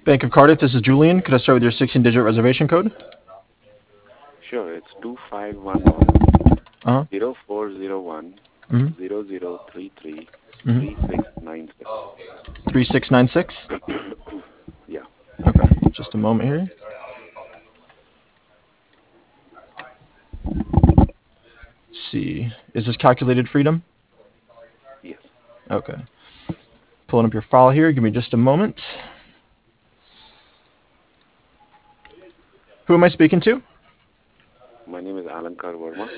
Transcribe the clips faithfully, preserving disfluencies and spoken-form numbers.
Bank of Cardiff, this is Julian. Could I start with your sixteen-digit reservation code? Sure, it's two five one zero Uh-huh. zero four zero one Mm-hmm. zero zero three three three Mm-hmm. six nine six. three six nine six? Yeah. Okay, just a moment here. Let's see. Is this calculated freedom? Yes. Okay. Pulling up your file here. Give me just a moment. Who am I speaking to? My name is Alankar Verma.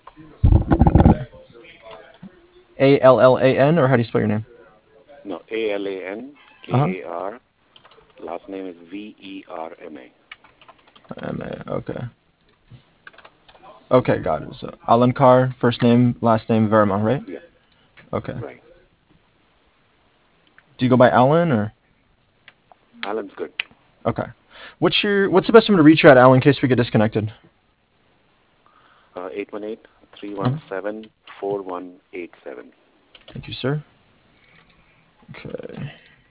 A L L A N, or how do you spell your name? No, A L A N Uh-huh. K A R. Last name is V E R M A. M A, okay. Okay, got it. So Alankar, first name, last name, Verma, right? Yeah, Okay. right. Do you go by Alan, or? Alan's good. Okay. What's your What's the best number to reach you at, Alan, in case we get disconnected? Uh, eight one eight, three Uh-huh. one seven, four one eight seven. Thank you, sir. Okay.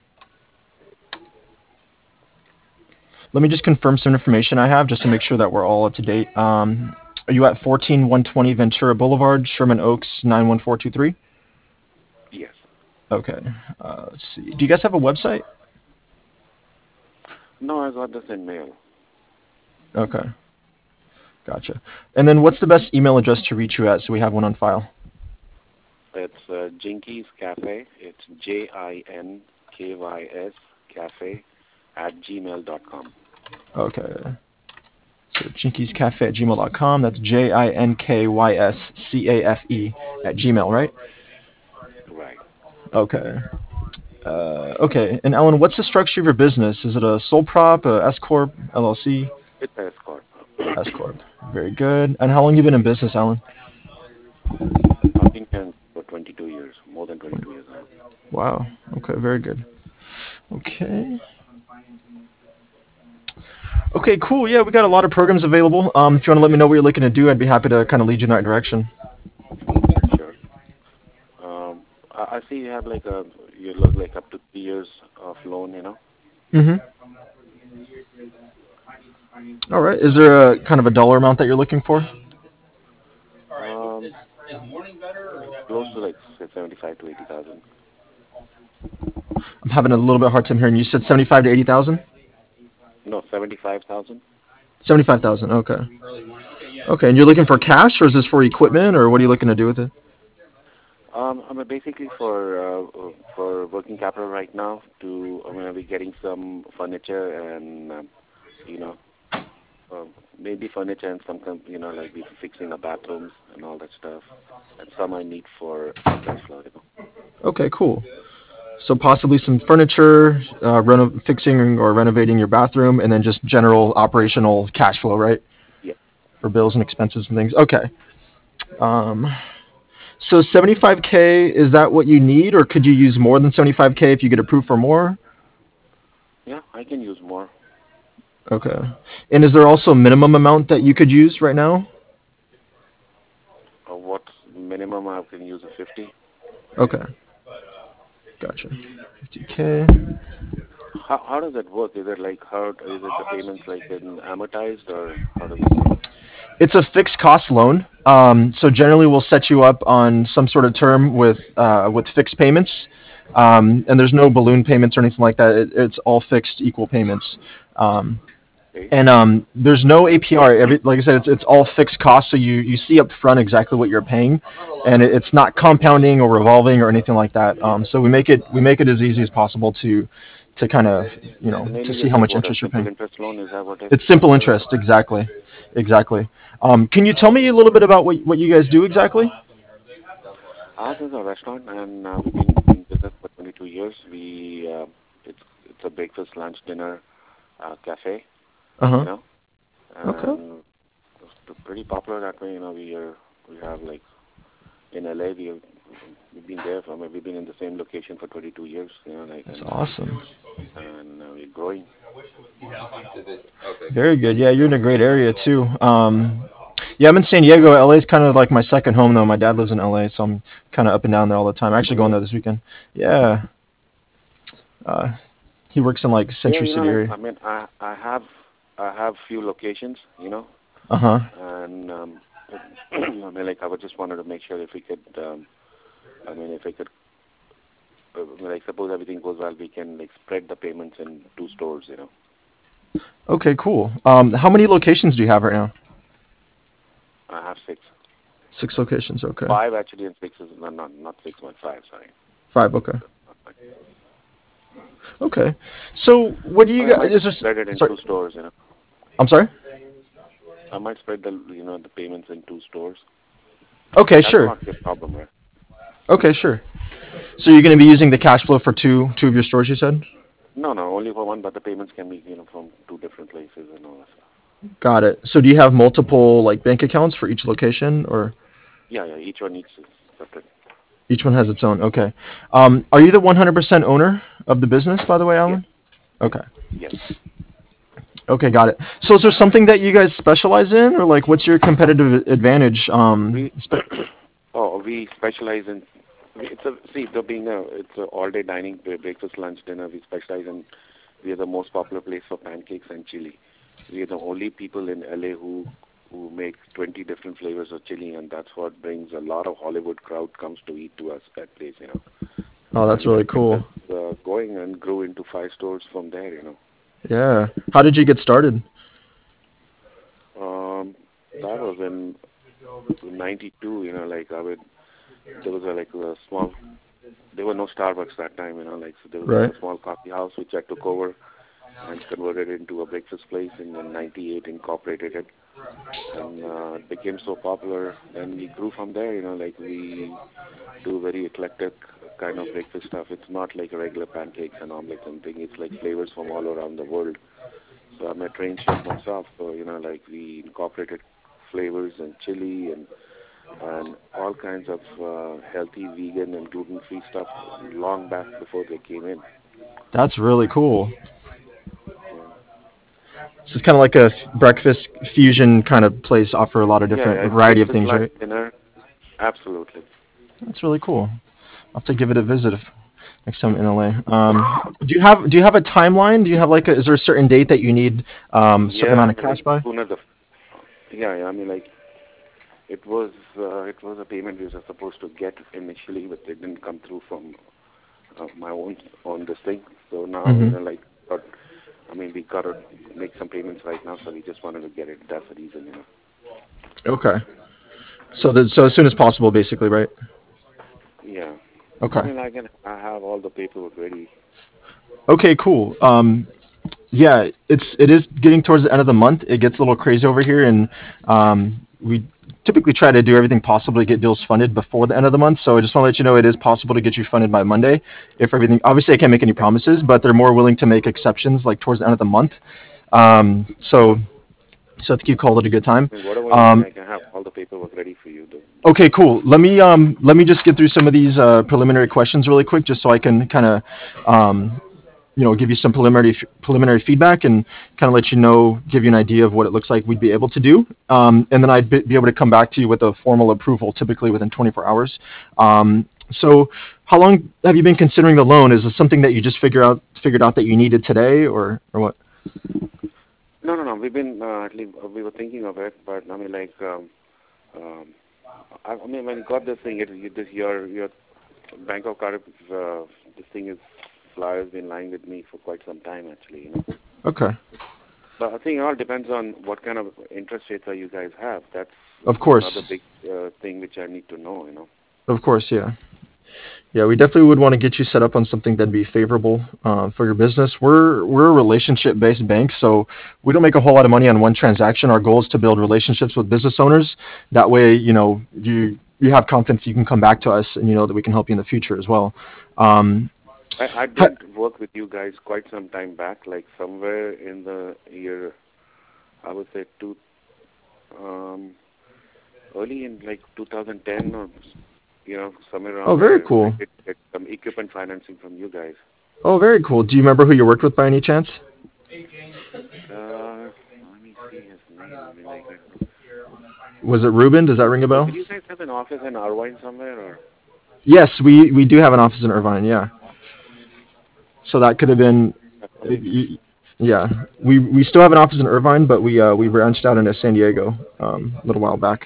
Let me just confirm some information I have just to make sure that we're all up to date. Um, are you at fourteen one twenty Ventura Boulevard, Sherman Oaks, nine one four two three? Yes. Okay. Uh, let's see. Do you guys have a website? No, I got this in mail. Okay. Gotcha. And then what's the best email address to reach you at so we have one on file? It's uh, Jinky's Cafe. It's J I N K Y S Cafe at gmail dot com. Okay. So jinkies cafe at gmail dot com. That's J I N K Y S C A F E at Gmail, right? Right. Okay. Uh, okay. And Ellen, what's the structure of your business? Is it a sole prop, a S corp, L L C? It's a escort. S corp. Very good. And how long you been in business, Ellen? I've been here for twenty-two years, more than twenty-two years now. Wow. Okay. Very good. Okay. Okay. Cool. Yeah, we got a lot of programs available. Um, if you want to let me know what you're looking to do, I'd be happy to kind of lead you in that direction. Sure. Um, I, I see you have like a, you look like up to three years of loan, you know? Mm-hmm. All right. Is there a kind of a dollar amount that you're looking for? Um, close to like say seventy-five to eighty thousand. I'm having a little bit hard time hearing. You said seventy-five to eighty thousand. No, seventy-five thousand. Seventy-five thousand. Okay. Okay. And you're looking for cash, or is this for equipment, or what are you looking to do with it? Um, I'm basically for uh, uh, for working capital right now. To I'm gonna be getting some furniture and um, you know uh, maybe furniture and some com- you know like be fixing the bathrooms and all that stuff. And some I need for for cash flow. You know. Okay. Cool. So possibly some furniture, uh, reno- fixing or renovating your bathroom, and then just general operational cash flow, right? Yeah. For bills and expenses and things. Okay. Um, so seventy-five K, is that what you need, or could you use more than seventy-five K if you get approved for more? Yeah, I can use more. Okay. And is there also a minimum amount that you could use right now? Uh, what minimum I can use a fifty? Okay. Gotcha. fifty K. How how does that work? Is it like how is it the payments like in amortized or how does it work? It's a fixed cost loan. Um, so generally, we'll set you up on some sort of term with uh, with fixed payments, um, and there's no balloon payments or anything like that. It, it's all fixed, equal payments, um, Okay. and um, there's no A P R. Every, like I said, it's it's all fixed costs. So you you see up front exactly what you're paying, and it, it's not compounding or revolving or anything like that. Um, so we make it we make it as easy as possible to to kind of you know So to mainly see just how like much what a interest you're simple paying. interest loan is that what it It's what simple the interest, exactly, exactly. Um, can you tell me a little bit about what what you guys do exactly? ours is a restaurant and uh, we've been in business for twenty-two years. We uh, it's it's a breakfast, lunch, dinner uh, cafe, Uh you huh. know, Okay. and it's p- pretty popular that way. You know, we are we have like in L A we have, we've been there for we've been in the same location for twenty-two years. You know, like That's and awesome. and uh, we're growing. Very good. Yeah, you're in a great area too. Um, yeah, I'm in San Diego. L A is kind of like my second home, though. My dad lives in L A, so I'm kind of up and down there all the time. I'm Oh actually going really? there this weekend. Yeah. Uh, He works in like Yeah, Century you know, City like area. I mean, I I have I have few locations, you know, Uh huh. and um, I mean, like I would just wanted to make sure if we could, um, I mean, if I could, uh, like suppose everything goes well, we can like spread the payments in two stores, you know. Okay, cool. Um, how many locations do you have right now? I have six, Six locations. Okay. five actually, and six is not not not six, but five. Sorry. Five. Okay. Okay. So what do I you mean, I guys? might Is there? spread it in Sorry. two stores, you know. I'm sorry. I might spread the you know the payments in two stores. Okay, That will sure. not be a problem, right? Okay, sure. So you're going to be using the cash flow for two two of your stores, you said? No, no, only for one, but the payments can be you know from two different places and all that stuff. Got it. So do you have multiple like bank accounts for each location, or Yeah, yeah. Each one needs to separate. each one has its own? Okay. Um, are you the one hundred percent owner of the business, by the way, Yes, Alan? Okay. yes. Okay, got it. So is there something that you guys specialize in, or like what's your competitive advantage? Um, We spe- oh we specialize in. It's a see the being a it's a all day dining bre- breakfast lunch dinner. We specialize in. We are the most popular place for pancakes and chili. We are the only people in L A who who make twenty different flavors of chili, and that's what brings a lot of Hollywood crowd comes to eat to us that place. You know, oh, that's and really that kept us cool. uh, going and grew into five stores from there. You know, Yeah. How did you get started? um, that was in ninety-two. You know, like I would there was a like a small there were no Starbucks that time, you know, like so there was like Right. a small coffee house which I took over and converted it into a breakfast place and in ninety-eight incorporated it and uh, it became so popular. Then we grew from there, you know, like we do very eclectic kind of breakfast stuff. It's not like regular pancakes and omelets and thing. It's like flavors from all around the world. So I'm a trained chef myself, so you know, like we incorporated flavors and chili and and all kinds of uh, healthy vegan and gluten-free stuff long back before they came in. That's really cool. Yeah, So it's kind of like a f- breakfast fusion kind of place. Offer a lot of yeah, different yeah. a It's variety of breakfast, things, lunch, right? dinner. Absolutely. That's really cool. I'll have to give it a visit if, next time in L A. Um, do you have do you have a timeline? Do you have like a, is there a certain date that you need um, a certain Yeah, amount I of mean, cash like by? sooner the yeah, yeah. I mean, like it was uh, it was a payment we were supposed to get initially, but it didn't come through from uh, my own on this thing. So now you Hmm. know, like, but, I mean, we gotta make some payments right now, so we just wanted to get it. That's the reason, you know. Okay. So the, so as soon as possible, basically, right? Yeah. I Okay. mean, I can I have all the paperwork ready. Okay. Cool. Um, yeah, it's it is getting towards the end of the month. It gets a little crazy over here, and um, we typically try to do everything possible to get deals funded before the end of the month. So I just want to let you know it is possible to get you funded by Monday if everything. Obviously, I can't make any Okay. promises, but they're more willing to make exceptions like towards the end of the month. Um, so so I think you called it a good time. I mean, whatever you need, Um, I can have all the paperwork ready for you, though. okay, cool. Let me um let me just get through some of these uh, preliminary questions really quick, just so I can kind of um, you know, give you some preliminary preliminary feedback and kind of let you know, give you an idea of what it looks like we'd be able to do, um, and then I'd be, be able to come back to you with a formal approval, typically within twenty-four hours. Um, so, how long have you been considering the loan? Is this something that you just figure out figured out that you needed today, or or what? No, no, no. We've been uh, at least, uh, we were thinking of it, but I mean, like, um, um, I, I mean, when you got this thing, it, you, this your your Bank of Cardiff, uh, this thing is flyer's been lying with me for quite some time, actually, you know. Okay, But I think it all depends on what kind of interest rates are you guys have. That's of course, another big uh, thing which I need to know, you know. of course, yeah. Yeah, we definitely would want to get you set up on something that'd be favorable uh, for your business. We're we're a relationship-based bank, so we don't make a whole lot of money on one transaction. Our goal is to build relationships with business owners. That way, you know, you you have confidence you can come back to us, and you know that we can help you in the future as well. Um, I, I ha- did work with you guys quite some time back, like somewhere in the year, I would say two, um, early in like two thousand ten or, you know, somewhere oh, around very there, I cool. did get some equipment financing from you guys. Oh, very cool. Do you remember who you worked with by any chance? Uh, let me see his name. I mean, like, uh, Was it Ruben? Does that ring a so bell? did you guys have an office in Irvine somewhere, or? Yes, we we do have an office in Irvine. Yeah, so that could have been. I mean, Y- Yeah, we we still have an office in Irvine, but we uh, we branched out into San Diego um, a little while back.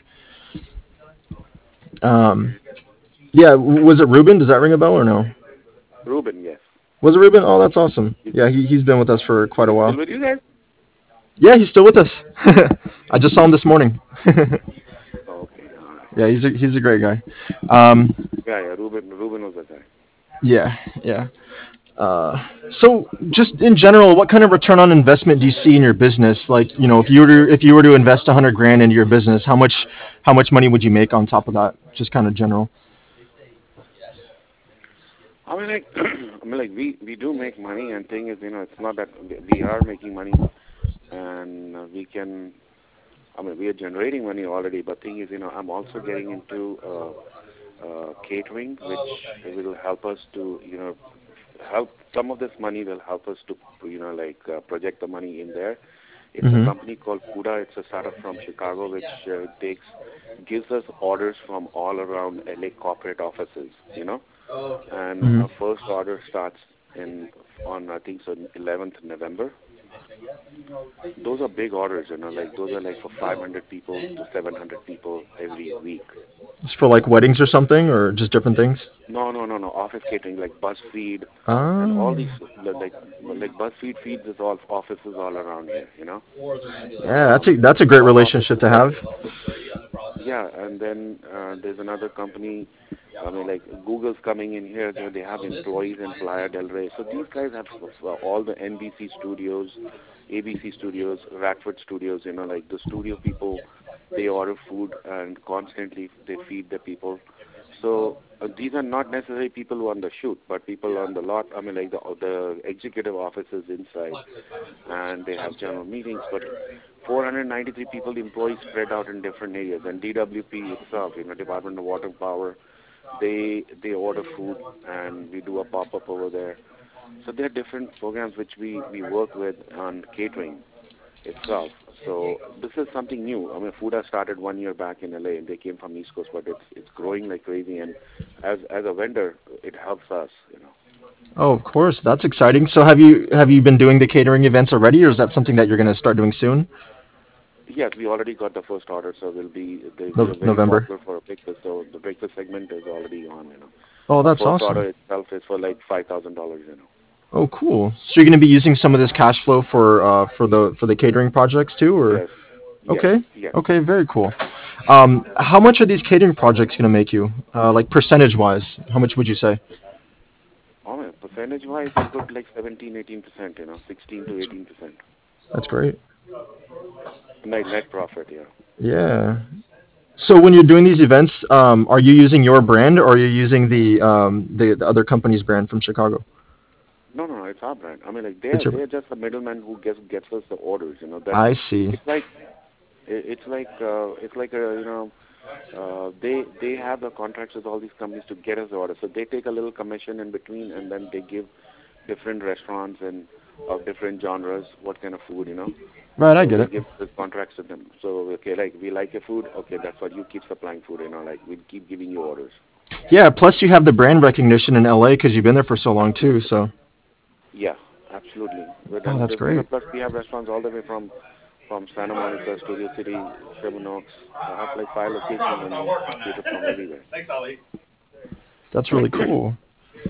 Um, yeah, w- was it Ruben? Does that ring a bell or no? Ruben, yes. Was it Ruben? Oh, that's awesome. Is, Yeah, he he's been with us for is quite a he still while. with you guys? Yeah, he's still with us. I just saw him this morning. Oh, okay, all right. Yeah, he's a he's a great guy. Um, Yeah, yeah. Ruben, Ruben was the guy. yeah, yeah. Uh, so just in general, what kind of return on investment do you see in your business? Like, you know, if you were to if you were to invest a hundred grand into your business, how much how much money would you make on top of that? Just kind of general. I mean, like, I mean, like we we do make money, and thing is, you know, it's not that we we are making money, and uh, we can. I mean, we are generating money already, but thing is, you know, I'm also getting into uh, uh, catering, which will help us to, you know, help some of this money will help us to, you know, like uh, project the money in there. It's a Mm-hmm. company called Fuda. It's a startup from Chicago, which uh, takes gives us orders from all around L A corporate offices, you know. And Mm-hmm. our first order starts in on I think so eleventh November. Those are big orders, you know, like those are like for five hundred people to seven hundred people every week. It's for like weddings or something, or just different things. No, no, no, no. Office catering like BuzzFeed and all Ah, these li- like like BuzzFeed feeds us all offices all around here, you know. yeah, that's a Um, that's a great all relationship offices to are have. yeah, and then uh, there's another company. I mean, like Google's coming in here. They they have employees in Playa del Rey. So these guys have s- s- all the N B C studios, A B C studios, Radford studios. You know, like the studio people, they order food and constantly they feed the people. So uh, these are not necessarily people who are on the shoot, but people on the lot. I mean, like the the executive offices inside, and they have general meetings. But four hundred ninety-three people, employees spread out in different areas, and D W P itself, you know, Department of Water and Power, they they order food, and we do a pop up over there. So there are different programs which we we work with on catering itself. So this is something new. I mean, food has started one year back in L A, and they came from East Coast, but it's it's growing like crazy. And as as a vendor, it helps us, you know. Oh, of course, that's exciting. So have you have you been doing the catering events already, or is that something that you're going to start doing soon? Yes, we already got the first order, so we'll be they, we No, are very November. popular for a breakfast. So the breakfast segment is already on. You know, Oh, our that's first order awesome. itself is for like five thousand dollars. You know. Oh, cool. So you're going to be using some of this cash flow for uh, for the for the catering projects too, or Yes, yes, okay, yes. okay, very cool. Um, how much are these catering projects going to make you, uh, like percentage wise? How much would you say? I mean, percentage wise, a good like seventeen, eighteen percent. You know, sixteen to eighteen percent. That's great. Net net profit. Yeah. Yeah. So when you're doing these events, um, are you using your brand or are you using the um, the, the other company's brand from Chicago? No, no, no. It's our brand. I mean, like It's they're your. they're just the middleman who gets gets us the orders. You know that I see. it's like it- it's like uh, it's like a you know uh, they they have the contracts with all these companies to get us the order. So they take a little commission in between, and then they give different restaurants and of different genres what kind of food, you know. Right, I So get they it. give the contracts to them. So okay, like we like your food, okay, that's what you keep supplying food, you know. Like we keep giving you orders. Yeah. Plus, you have the brand recognition in L A because you've been there for so long too. So. Yeah, absolutely. But Oh, then that's this, you know, great. plus we have restaurants all the way from from Santa Monica, Studio City, Sherman Oaks. I have like five locations, and we cater from everywhere. That's really cool.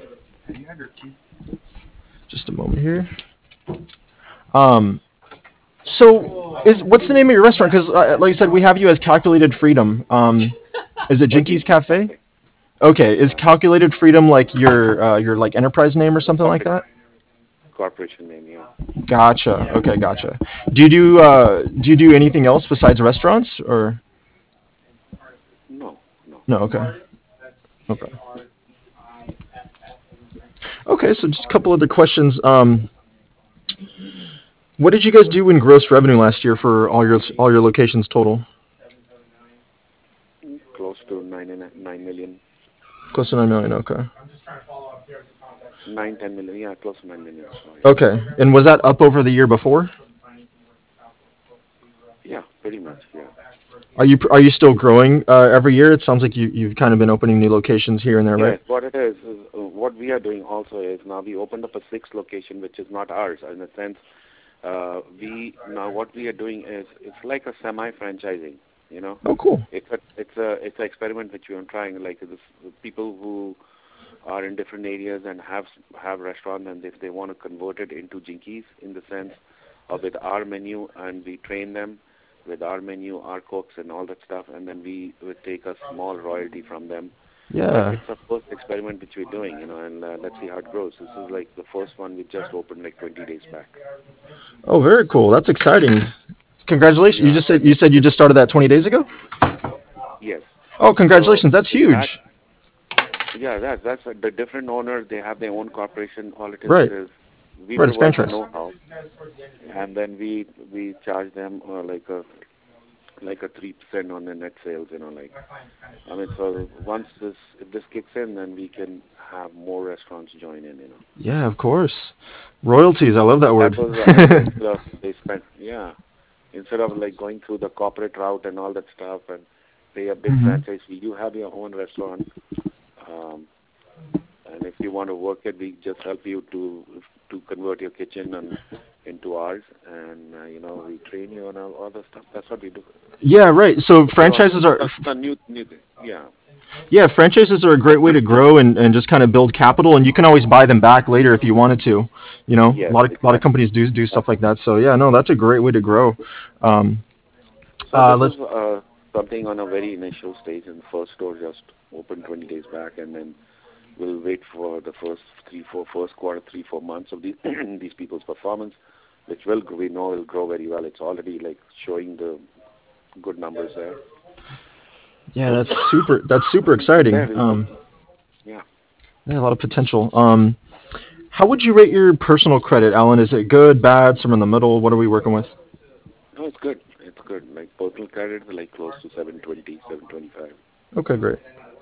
Just a moment here. Um. So, is what's the name of your restaurant? Because, uh, like I said, we have you as Calculated Freedom. Um, is it Oh, Jinkies Jinkies Cafe? Cafe, Okay. Is Calculated Freedom like your uh, your like enterprise name or something like corporate that? corporation name, yeah. Gotcha. Okay, gotcha. Do you do uh, do you do anything else besides restaurants or No, no. no? Okay. Okay. Okay. So just a couple other questions. Um, what did you guys do in gross revenue last year for all your all your locations total? Mm, Close to nine and a- nine million, Close to nine million. Okay. nine ten million. Yeah, close to nine million. So yeah, Okay. And was that up over the year before? yeah, pretty much. Yeah. Are you are you still growing uh, every year? It sounds like you you've kind of been opening new locations here and there, right? Yes, what it is is uh, what we are doing also is now we opened up a sixth location, which is not ours. In a sense, uh, we now what we are doing is it's like a semi-franchising. You know, Oh, cool. it's a it's a it's an experiment which we are trying. Like this, people who are in different areas and have have restaurant, and if they want to convert it into Jinkies in the sense of with our menu, and we train them with our menu, our cooks and all that stuff, and then we would take a small royalty from them. But Yeah. it's a first experiment which we're doing, you know, and uh, let's see how it grows. This is like the first one we just opened like twenty days back. Oh, very cool. That's exciting. Congratulations. You Yeah, just said you said you just started that twenty days ago? yes. Oh, So congratulations. That's with that, huge. yeah, that that's uh, the different owners. They have their own corporation. All it is Right. is we Right, it's provide the franchise. know-how, and then we we charge them uh, like a like a three percent on the net sales. You know, like I mean, so once this if this kicks in, then we can have more restaurants join in. You know, Yeah, of course. Royalties. I love that that word. was I mean, instead of they spent yeah instead of like going through the corporate route and all that stuff and pay a big Hmm. franchise fee, you have your own restaurant. Um, and if you want to work it, we just help you to to convert your kitchen and into ours, and uh, you know we train you and all, all the stuff. That's what we do. Yeah, right. So It's a, franchises are that's a new new thing. Yeah, yeah, franchises are a great way to grow and, and just kind of build capital, and you can always buy them back later if you wanted to. You know, a yes, lot of a lot of exactly. companies do do Uh, stuff like that. So yeah, no, that's a great way to grow. Um, so uh, this is let's uh, something on a very initial stage, and the first store just opened twenty days back, and then we'll wait for the first three, four, first quarter, three, four months of these these people's performance, which will gr- we know will grow very well. It's already like showing the good numbers there. yeah, that's super. That's super From exciting. there, we'll go. Um, Yeah. yeah, a lot of potential. Um, how would you rate your personal credit, Alan? Is it good, bad, somewhere in the middle? What are we working with? No, it's good. It's good. Like personal credit is like close to seven twenty, seven twenty-five. Okay, great.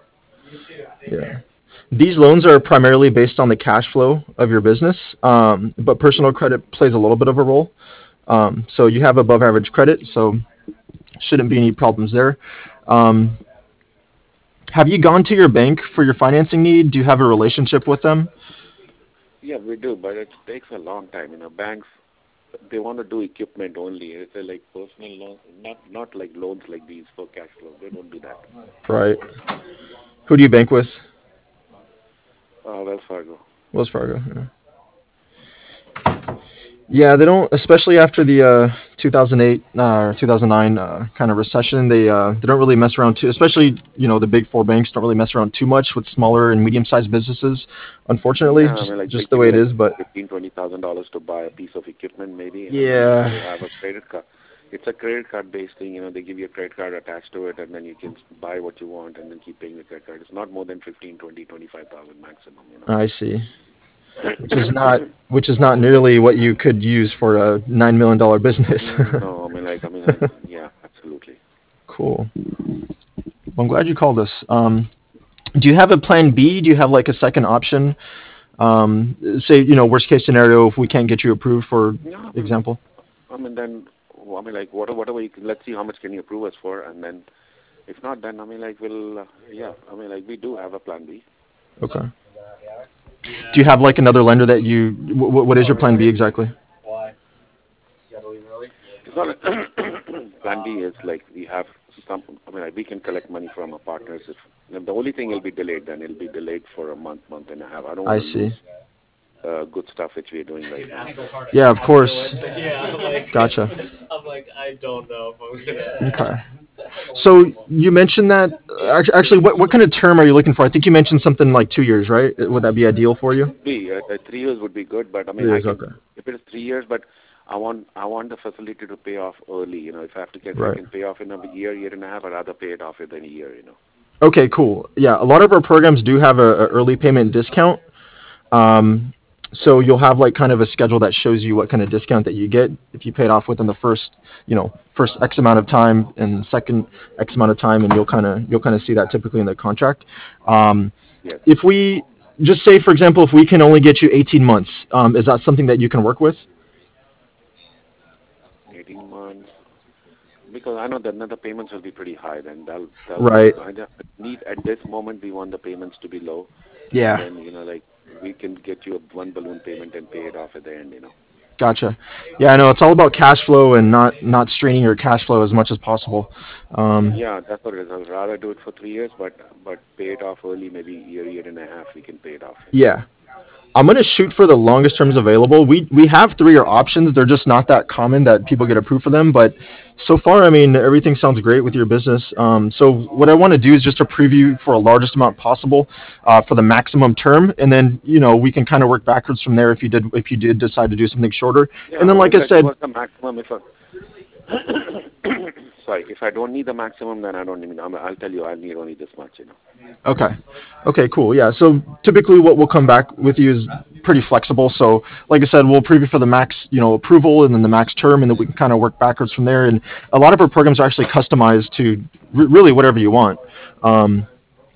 Yeah. These loans are primarily based on the cash flow of your business, um, but personal Mm-hmm. credit plays a little bit of a role. Um, so you have above average credit, so shouldn't be any problems there. Um, have you gone to your bank for your financing need? Do you have a relationship with them? Yeah, we do, but it takes a long time. You know, banks they want to do equipment only. It's a, like personal loans, not not like loans like these for cash flow. They don't do that. Right. Who do you bank with? Uh, Wells Fargo. Wells Fargo. Yeah. Yeah, they don't, especially after the uh, two thousand eight uh, or two thousand nine uh, kind of recession. They uh, they don't really mess around too. Especially, you know, the big four banks don't really mess around too much with smaller and medium sized businesses. Unfortunately, Yeah, I just mean, like they'll just the give way you it like is. But fifteen, twenty thousand dollars to buy a piece of equipment, maybe, and then yeah, they have a credit card. It's a credit card based thing, you know. They give you a credit card attached to it, and then you can buy what you want, and then keep paying the credit card. It's not more than fifteen, twenty, twenty-five thousand maximum, you I see. Which is not know. which is not nearly what you could use for a nine million dollar business. Mm, no, I mean, like, I mean, like, yeah, absolutely. Cool. Well, I'm glad you called us. Um, do you have a plan B? Do you have like a second option? Um, say, you know, worst case scenario, if we can't get you approved, for Yeah, I mean, example. I mean, then, I mean, like, whatever, whatever you can, let's see how much can you approve us for, and then if not, then I mean, like, we'll, uh, yeah, I mean, like, we do have a plan B. Okay. Do you have like another lender that you? Wh- what is your plan B exactly? It's not a plan B is like we have some. I mean, like we can collect money from our partners. If the only thing will be delayed, then it'll be delayed for a month, month and a half. I don't want I to lose see. uh, good stuff which we're doing right now. Yeah, of course. Gotcha. Okay. So you mentioned that. act- Actually, what what kind of term are you looking for? I think you mentioned something like two years, right? Would that be ideal for you? Three, uh, uh, three years would be good, but I Three mean, I years. can Okay. if it is three years, but I want I want the facility to pay off early. You know, if I have to get, if I Right. can pay off in a year, year and a half, I'd rather pay it off within a year. You know. Okay. Cool. Yeah. A lot of our programs do have a, a early payment discount. Um, so you'll have like kind of a schedule that shows you what kind of discount that you get if you pay it off within the first, you know, first X amount of time and second X amount of time, and you'll kind of you'll kind of see that typically in the contract. Um, Yes. if we just say, for example, if we can only get you eighteen months, um, is that something that you can work with? Eighteen months. Because I know that then the payments will be pretty high. Then they'll they'll Right. I just need at this moment we want the payments to be low, and Yeah. then you know like we can get you a one balloon payment and pay it off at the end. You know. Gotcha. Yeah, I know it's all about cash flow and not not straining your cash flow as much as possible. Um, Yeah, that's what it is. I'd rather do it for three years, but but pay it off early, maybe year, year and a half. We can pay it off. You know. yeah, I'm gonna shoot for the longest terms available. We we have three year options. They're just not that common that people get approved for them. But so far, I mean, everything sounds great with your business. Um, so what I want to do is just a preview for a largest amount possible uh, for the maximum term, and then you know we can kind of work backwards from there if you did if you did decide to do something shorter. Yeah, And I then, like mean, I like said, what's the maximum if I sorry, if I don't need the maximum, then I don't need. I'm- I'll tell you, I need only this much. You know. okay. Okay, cool. Yeah. So typically what we'll come back with you is pretty flexible. So like I said, we'll preview for the max, you know, approval and then the max term, and then we can kind of work backwards from there. And a lot of our programs are actually customized to re- really whatever you want. Um,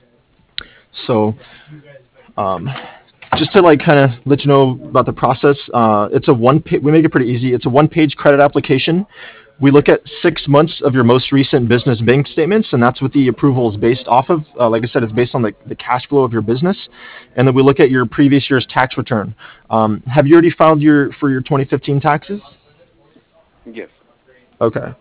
so um, just to like kind of let you know about the process, uh, it's a one. Pa- we make it pretty easy. It's a one-page credit application. We look at six months of your most recent business bank statements, and that's what the approval is based off of. Uh, like I said, it's based on the, the cash flow of your business, and then we look at your previous year's tax return. Um, have you already filed your for your twenty fifteen taxes? Yes. Okay.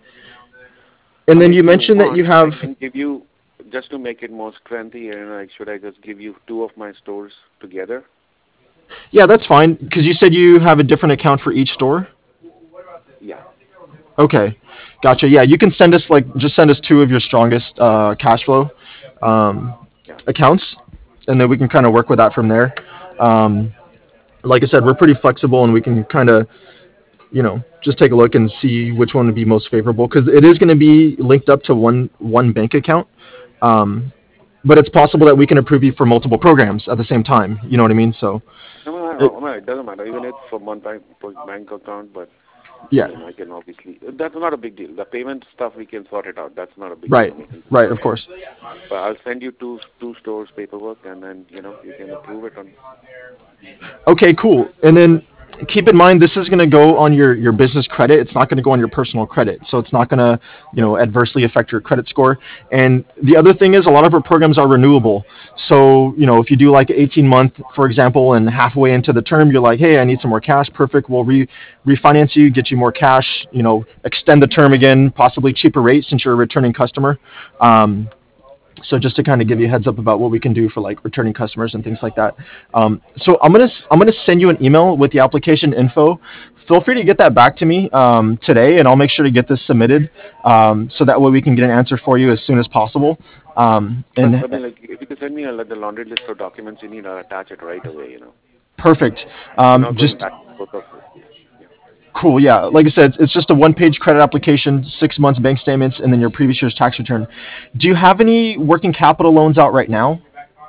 I And then mean, you if you mentioned that you want, I have. can give you just to make it more strengthy. And like, should I just give you two of my stores together? Yeah, that's fine because you said you have a different account for each store. Yeah. Okay, gotcha. Yeah, you can send us like just send us two of your strongest uh, cash flow um, Yeah. accounts, and then we can kind of work with that from there. Um, like I said, we're pretty flexible, and we can kind of you know just take a look and see which one would be most favorable because it is going to be linked up to one one bank account. Um, but it's possible that we can approve you for multiple programs at the same time. You know what I mean? So, I mean, I, it, I mean, it doesn't matter. Even if it's from one bank bank account, but I yeah, mean, I can obviously. That's not a big deal. The payment stuff we can sort it out. That's not a big deal. right, We can right, sort of it out. course. But I'll send you two two stores paperwork, and then you know you can approve it on. Okay, cool. And then keep in mind this is going to go on your your business credit. It's not going to go on your personal credit. So it's not going to, you know, adversely affect your credit score. And the other thing is a lot of our programs are renewable. So, you know, if you do like eighteen month, for example, and halfway into the term you're like, "Hey, I need some more cash." Perfect. We'll re refinance you, get you more cash, you know, extend the term again, possibly cheaper rate since you're a returning customer. Um, so just to kind of give you a heads up about what we can do for like returning customers and things like that. Um, so I'm gonna I'm gonna send you an email with the application info. Feel free to get that back to me um, today, and I'll make sure to get this submitted um, so that way we can get an answer for you as soon as possible. Um, But and I mean, like, if you can send me a, like, the laundry list of documents you need, I'll attach it right away. You know, perfect. we're Um, not going just back and forth of it. Yeah. cool. Yeah, like I said, it's just a one-page credit application, six months bank statements, and then your previous year's tax return. Do you have any working capital loans out right now?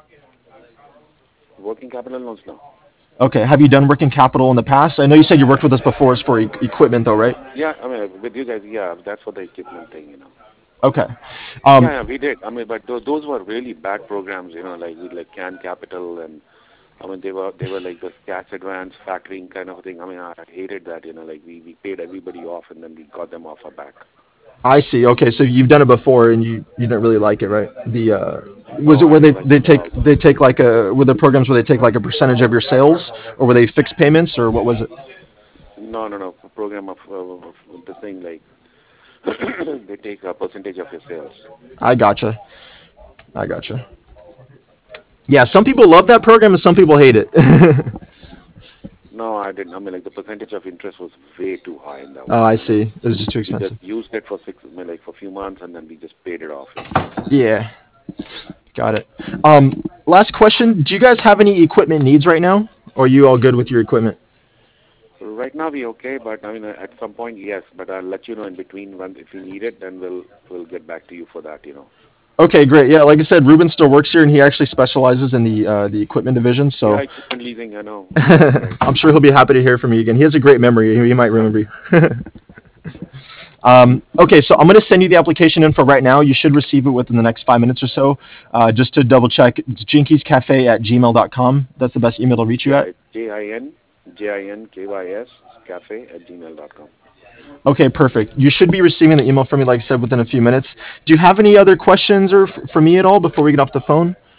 Working capital loans now. Okay. Have you done working capital in the past? I know you said you worked with us before. It's for e- equipment, though, right? Yeah, I mean, with you guys, yeah, that's for the equipment thing. You know. Okay. Yeah, Um, yeah, we did. I mean, but those, those were really bad programs, you know, like with like Can Capital, and I mean they were they were like the cash advance factoring kind of thing. I mean, I hated that, you know, like we, we paid everybody off and then we got them off our back. I see. Okay, so you've done it before, and you, you didn't really like it, right? The uh, was No, it I where they, didn't like they it at take all. they take like a were the programs where they take like a percentage of your sales, or were they fixed payments, or what was it? No, no, no. A program of, uh, of the thing like they take a percentage of your sales. I gotcha. I gotcha. Yeah, some people love that program, and some people hate it. No, I didn't. I mean, like the percentage of interest was way too high in that Oh, one. I You know, see. It was just too we just expensive. used it for six, I mean, like for a few months, and then we just paid it off. You know. Yeah, got it. Um, last question: do you guys have any equipment needs right now, or are you all good with your equipment? Right now we okay, but I mean uh, at some point yes, but I'll let you know in between when if we need it, then we'll we'll get back to you for that. You know. Okay, great. Yeah, like I said, Ruben still works here, and he actually specializes in the uh, the equipment division. Yeah, So equipment leasing. I know. Right, right. I'm sure he'll be happy to hear from you again. He has a great memory. He, he might remember you. Um, okay, so I'm going to send you the application info right now. You should receive it within the next five minutes or so. Uh, just to double check, it's jinkies cafe at gmail dot com. That's the best email to reach you Yeah, at. it's J I N J I N K Y S cafe at gmail dot com. Okay, perfect. You should be receiving the email from me, like I said, within a few minutes. Do you have any other questions or f- for me at all before we get off the phone?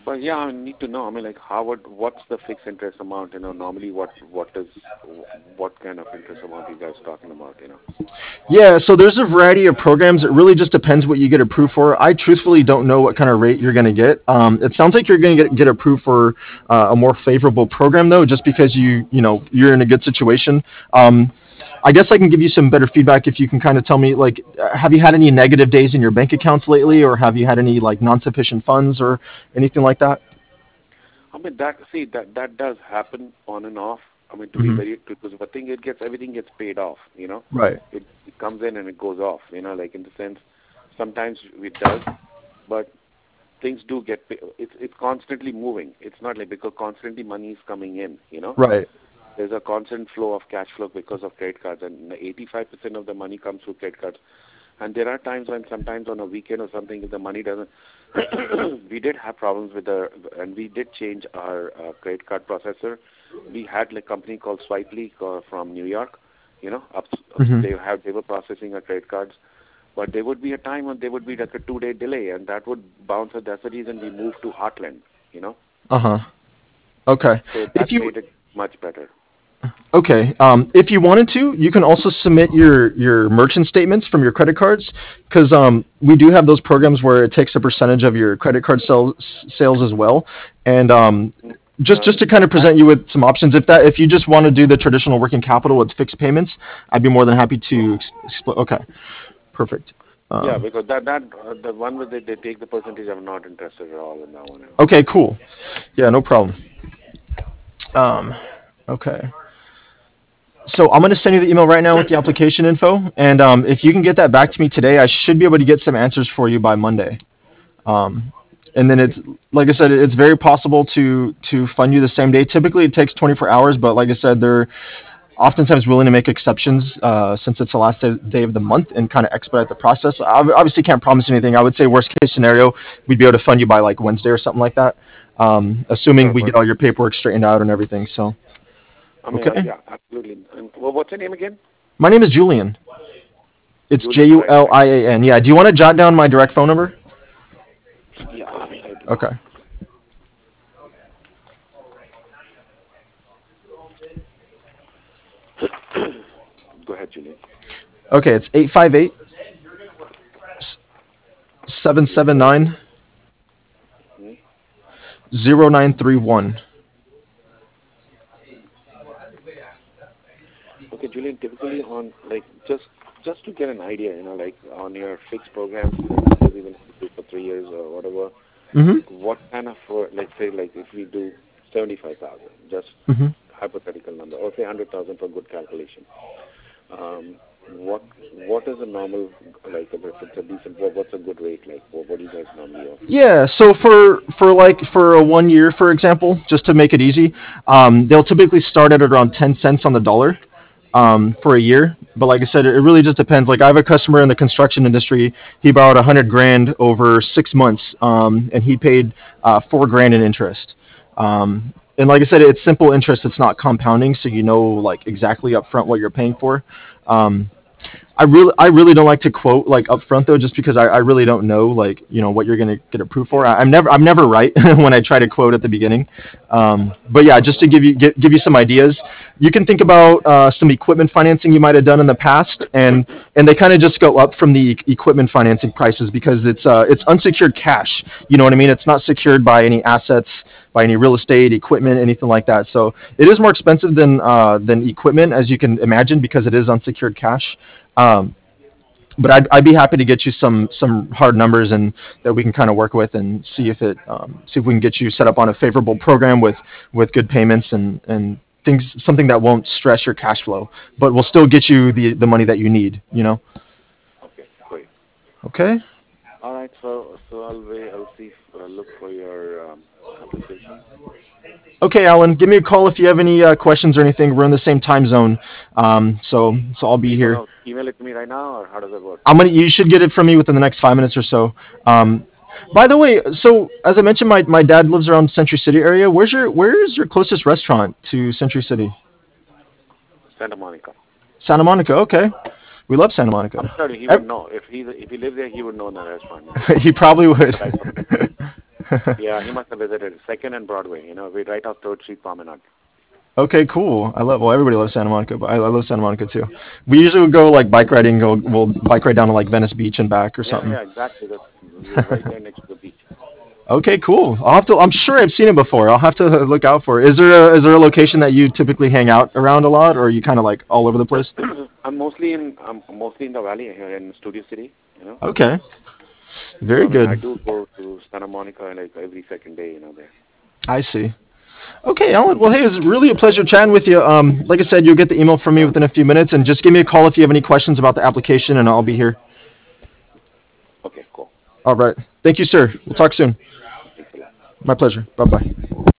But yeah, I need to know. I mean, like, how would what's the fixed interest amount? You know, normally what what is what kind of interest amount you guys talking about? You know. Yeah, so there's a variety of programs. It really just depends what you get approved for. I truthfully don't know what kind of rate you're going to get. Um, it sounds like you're going to get get approved for uh, a more favorable program though, just because you you know you're in a good situation. Um, I guess I can give you some better feedback if you can kind of tell me like, uh, have you had any negative days in your bank accounts lately, or have you had any like non-sufficient funds or anything like that? I mean, that see that that does happen on and off. I mean, to be Hmm. very because the thing it gets everything gets paid off. You know, Right. it, it comes in and it goes off. You know, like in the sense, sometimes it does, but things do get pay- it's it's constantly moving. It's not like because constantly money is coming in. You know, Right. there's a constant flow of cash flow because of credit cards, and eighty-five percent of the money comes through credit cards. And there are times when sometimes on a weekend or something, if the money doesn't, we did have problems with the, and we did change our uh, credit card processor. We had like a company called Swipely uh, from New York, you know, up, up, Hmm. they have they were processing our credit cards, but there would be a time when there would be like a two-day delay, and that would bounce. And that's the reason we moved to Heartland, you know, Uh huh. Okay. so If that you made it much better. Okay. Um, if you wanted to, you can also submit your your merchant statements from your credit cards, because um, we do have those programs where it takes a percentage of your credit card sales sales as well. And um, Mm, just Uh, just to kind of that present you with some options, if that if you just want to do the traditional working capital with fixed payments, I'd be more than happy to explain. Okay. Perfect. Yeah, Um, because that that uh, the one where they, they take the percentage, I'm not interested at all in that one. okay. Cool. Yeah. No problem. Um, okay. So I'm going to send you the email right now with the application info, and um, if you can get that back to me today, I should be able to get some answers for you by Monday. Um, and then Okay. it's like I said, it's very possible to to fund you the same day. Typically, it takes twenty-four hours, but like I said, they're oftentimes willing to make exceptions uh, since it's the last day, day of the month and kind of expedite the process. I obviously can't promise anything. I would say worst case scenario, we'd be able to fund you by like Wednesday or something like that, um, assuming Sure, we get but all your paperwork straightened out and everything. So I mean, uh, okay. yeah, absolutely. And well, what's your name again? My name is Julian. It's J Julian, U right, L right. I A N. Yeah. Do you want to jot down my direct phone number? Yeah, I do. Okay. Go ahead, Julian. Okay. It's eight five eight seven Eight seven five. nine Hmm? zero nine three one. Okay, Julian. Typically, on like just just to get an idea, you know, like on your fixed programs, like suppose even if you do for three years or whatever, Mhm. like what kind of, uh, let's say, like if we do seventy-five thousand, just Mhm. hypothetical number, or say one hundred thousand for good calculation. Um, what what is a normal, like if it's a decent, what, what's a good rate like? What, what do you guys normally offer? Yeah, so for for like for a one year, for example, just to make it easy, um, they'll typically start at around ten cents on the dollar um, for a year. But like I said, it really just depends. Like I have a customer in the construction industry. He borrowed a hundred grand over six months, um, and he paid uh, four grand in interest. Um, and like I said, it's simple interest. It's not compounding, so you know like exactly upfront what you're paying for. Um, I really, I really don't like to quote like upfront though, just because I, I really don't know like you know what you're gonna get approved for. I, I'm never, I'm never right when I try to quote at the beginning. Um, but yeah, just to give you give, give you some ideas, you can think about uh, some equipment financing you might have done in the past, and and they kind of just go up from the e- equipment financing prices because it's uh, it's unsecured cash. You know what I mean? It's not secured by any assets, by any real estate, equipment, anything like that. So it is more expensive than uh, than equipment, as you can imagine, because it is unsecured cash. Um, but I'd, I'd be happy to get you some some hard numbers and that we can kind of work with and see if it um, see if we can get you set up on a favorable program with with good payments and and things something that won't stress your cash flow, but will still get you the the money that you need. You know. Okay, great. Okay. All right, so so I'll wait. I'll see. If, uh, look for your um, application. Okay, Alan. Give me a call if you have any uh, questions or anything. We're in the same time zone, um, so so I'll So be you're here. gonna email it to me right now, or how does that work? I'm gonna. You should get it from me within the next five minutes or so. Um, by the way, so as I mentioned, my, my dad lives around Century City area. Where's your Where is your closest restaurant to Century City? Santa Monica. Santa Monica. Okay, we love Santa Monica. I'm sorry, he would Ev- know if he if he lived there, he would know the restaurant. You know, he probably would. but I don't. Yeah, he must have visited Second and Broadway. You know, we're right off Third Street Promenade. Okay, cool. I love. Well, everybody loves Santa Monica, but I, I love Santa Monica too. We usually would go like bike riding. Go we'll bike ride down to like Venice Beach and back or Yeah, something. yeah, exactly. That's we're right there next to the beach. Okay, cool. I'll have to. I'm sure I've seen it before. I'll have to look out for it. Is there a, is there a location that you typically hang out around a lot, or are you kind of like all over the place? I'm mostly in I'm mostly in the valley here in Studio City. You know, Okay, so very I mean I good. do go to Santa Monica like every second day. You know, there. I see. Okay, Alan. Well, hey, it was really a pleasure chatting with you. Um, like I said, you'll get the email from me Yeah. within a few minutes, and just give me a call if you have any questions about the application, and I'll be here. Okay. Cool. All right. Thank you, sir. We'll talk soon. Thanks a lot. My pleasure. Bye bye.